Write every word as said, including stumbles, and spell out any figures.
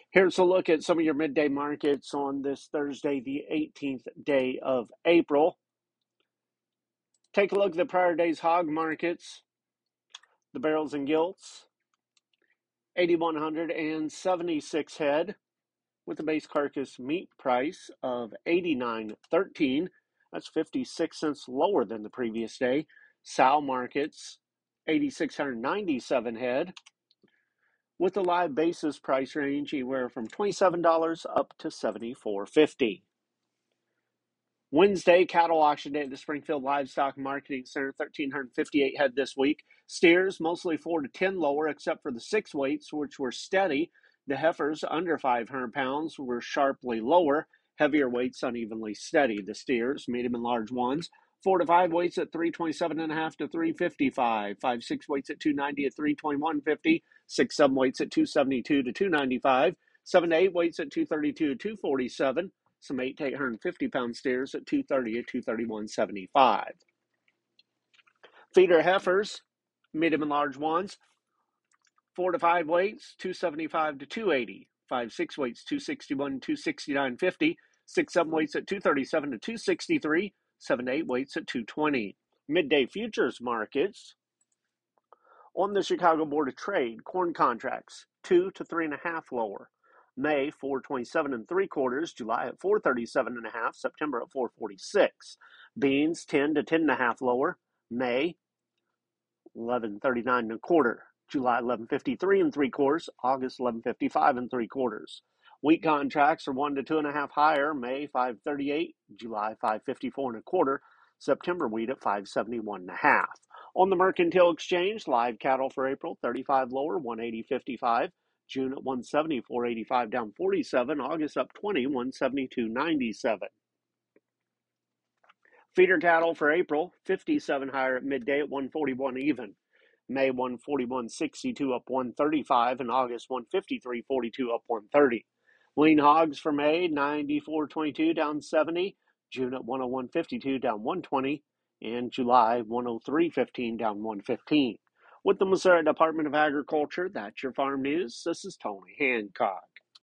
Here's a look at some of your midday markets on this Thursday, the eighteenth day of April. Take a look at the prior day's hog markets. The barrels and gilts, eight thousand one hundred seventy-six head, with a base carcass meat price of eighty-nine thirteen. That's fifty-six cents lower than the previous day. Sow markets, eight thousand six hundred ninety-seven head, with a live basis price range anywhere from twenty-seven dollars up to seventy-four fifty. Wednesday, cattle auction day at the Springfield Livestock Marketing Center, one thousand three hundred fifty-eight head this week. Steers, mostly four to ten lower, except for the six weights, which were steady. The heifers, under five hundred pounds, were sharply lower. Heavier weights, unevenly steady. The steers, medium and large ones, four to five weights at three twenty-seven and a half to three fifty-five. Five, six weights at two ninety at three twenty-one fifty. Six, seven weights at two seventy-two to two ninety-five. Seven to eight weights at two thirty-two to two forty-seven. Some eight to eight hundred fifty pound steers at two thirty at two thirty-one seventy-five. Feeder heifers, medium and large ones, four to five weights, two seventy-five to two eighty. Five, six weights, two sixty-one, two sixty-nine fifty. Six, seven weights at two thirty-seven to two sixty-three. Seven to eight weights at two twenty. Midday futures markets. On the Chicago Board of Trade, corn contracts, two to three and a half lower. May, four twenty-seven and three quarters. July at four thirty-seven and a half. September at four forty-six. Beans, ten to ten and a half lower. May, eleven thirty-nine and a quarter. July, eleven fifty-three and three quarters. August, eleven fifty-five and three quarters. Wheat contracts are one to two and a half higher. May, five thirty-eight. July, five fifty-four and a quarter. September wheat at five seventy-one and a half. On the Mercantile Exchange, live cattle for April, thirty-five lower, one eighty fifty-five. June at one seventy, four eighty-five, down forty-seven. August up twenty, one seventy-two ninety-seven. Feeder cattle for April, fifty-seven higher at midday at one forty-one even. May one forty-one sixty-two up one thirty-five, and August one fifty-three forty-two up one thirty. Lean hogs for May, ninety-four twenty-two down seventy. June at one oh one fifty-two down one twenty. And July one oh three fifteen down one fifteen. With the Missouri Department of Agriculture, that's your farm news. This is Tony Hancock.